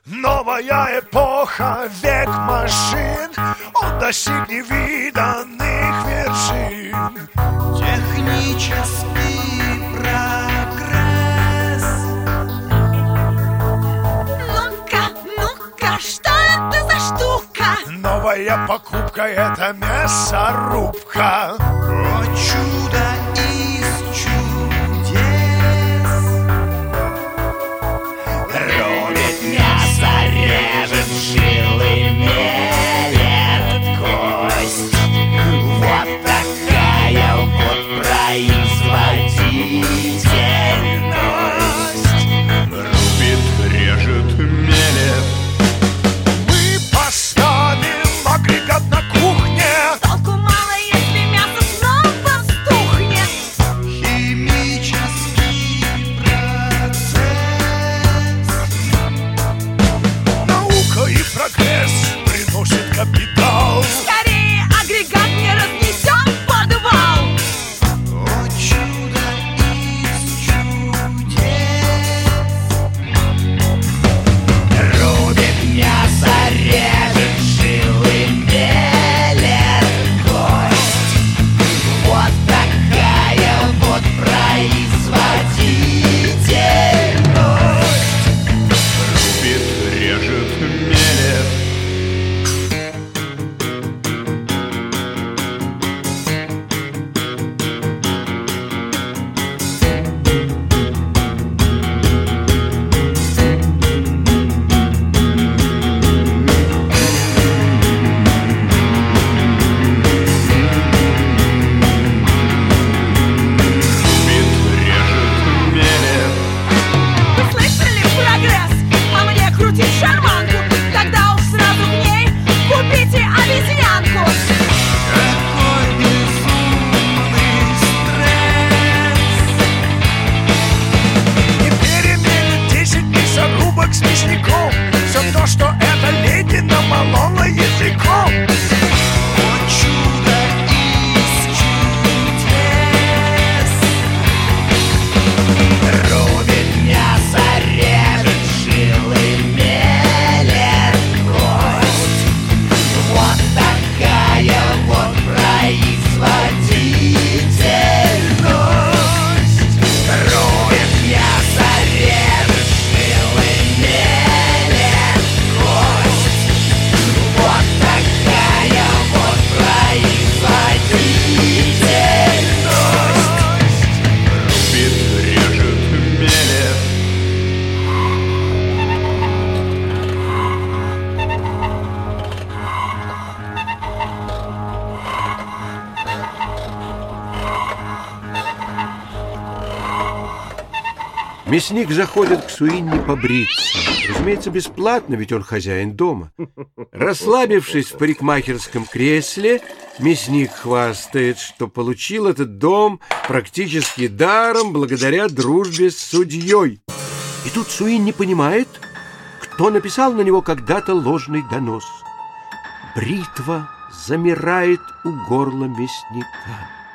Новая эпоха, век машин, он достиг невиданных вершин. Технический прогресс. Ну-ка, что это за штука? Новая покупка — это мясорубка. О, чудо из чудес. Рубит мясо, режет жилы, мелет кость. Вот такая вот производительность. Рубит, режет, мелет. Мы поставим агрегат на кухне. Толку мало, если мясо снова стухнет. Химический процесс. Наука и прогресс приносят капитал. Скорее агрегат не разнесет подвал. О, чудо из чудес. Рубит мясо, режет жилы, мелет кость. Вот такая вот производительность. Рубит, режет, мелет. Рубит, режет, мелет. Вы слышали прогресс? А мне крутить шарманку. Тогда уж сразу в ней купите обезьянку. Какой безумный стресс. Не переменит 10 мясорубок с мясником. Все то, что эта леди намолола языком. О, чудо из чудес. Рубит мясо, режет жилы, мелет кость. Вот такая вот производительность. Рубит мясо, режет жилы, мелет кость. Вот такая вот производительность. Рубит, режет, мелет. Мясник заходит к Суинни побриться. Разумеется, бесплатно, ведь он хозяин дома. Расслабившись в парикмахерском кресле, мясник хвастает, что получил этот дом практически даром благодаря дружбе с судьей. И тут Суинни понимает, кто написал на него когда-то ложный донос. Бритва замирает у горла мясника.